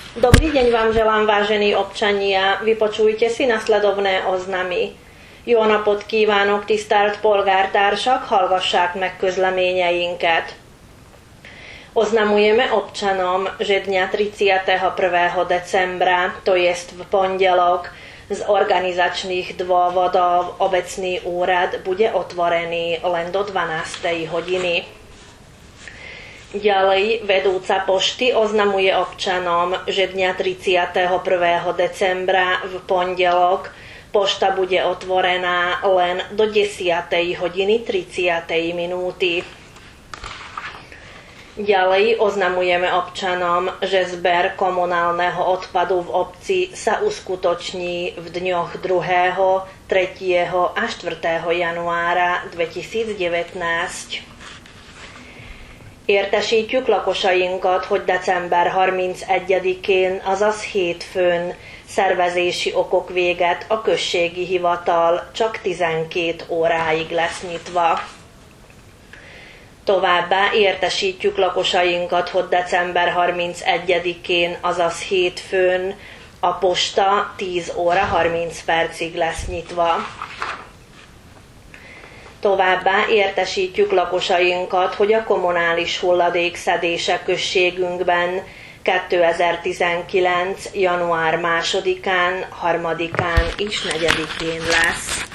Dobrý deň vám želám, vážení občania. Vypočujte si nasledovné oznamy. Jó napot kívánok, tisztelt polgártársak, hallgassák meg közleményeinket. Oznamujeme občanom, že dňa 31. decembra, to jest v pondelok, z organizačných dôvodov obecný úrad bude otvorený len do 12. hodiny. Ďalej, vedúca pošty oznamuje občanom, že dňa 31. decembra v pondelok pošta bude otvorená len do 10. hodiny 30. minúty. Ďalej oznamujeme občanom, že zber komunálneho odpadu v obci sa uskutoční v dňoch 2., 3. a 4. januára 2019. Értesítjük lakosainkat, hogy december 31-én, azaz hétfőn szervezési okok véget a községi hivatal csak 12 óráig lesz nyitva. Továbbá értesítjük lakosainkat, hogy december 31-én, azaz hétfőn a posta 10 óra 30 percig lesz nyitva. Továbbá értesítjük lakosainkat, hogy a kommunális hulladékszedése községünkben 2019. január 2-án, 3-án és 4-én lesz.